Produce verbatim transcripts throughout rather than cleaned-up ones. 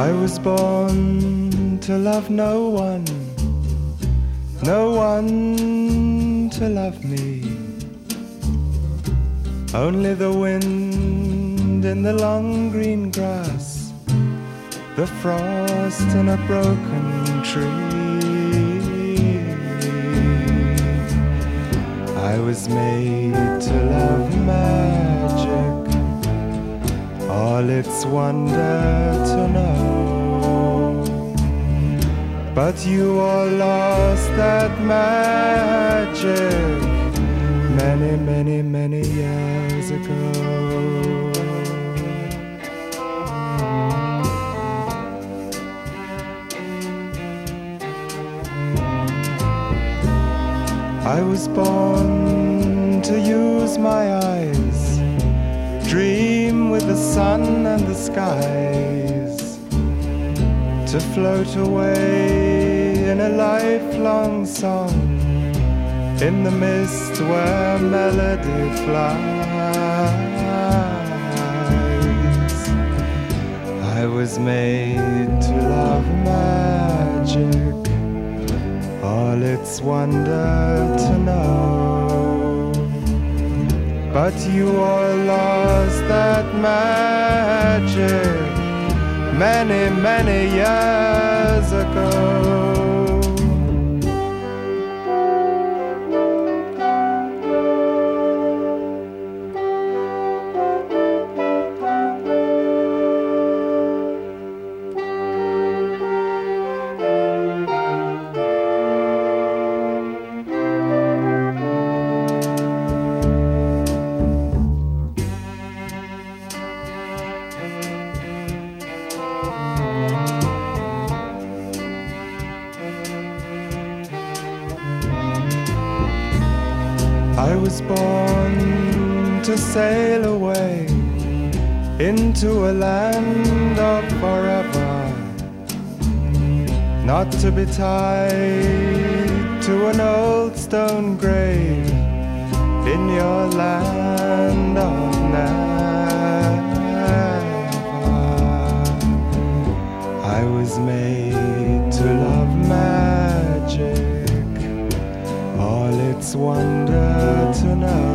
I was born to love no one, no one to love me. Only the wind in the long green grass, the frost in a broken tree. I was made to love magic, all its wonder to know. But you all lost that magic many, many, many years ago. I was born to use my eyes, dream with the sun and the skies, to float away in a lifelong song, in the mist where melody flies. I was made to love magic, all its wonder to know. But you all lost that magic many, many years ago. I was born to sail away into a land of forever, not to be tied to an old stone grave in your land of never. I was made to love magic, all its wonder to know.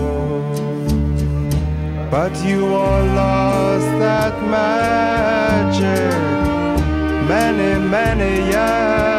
But you all lost that magic many, many years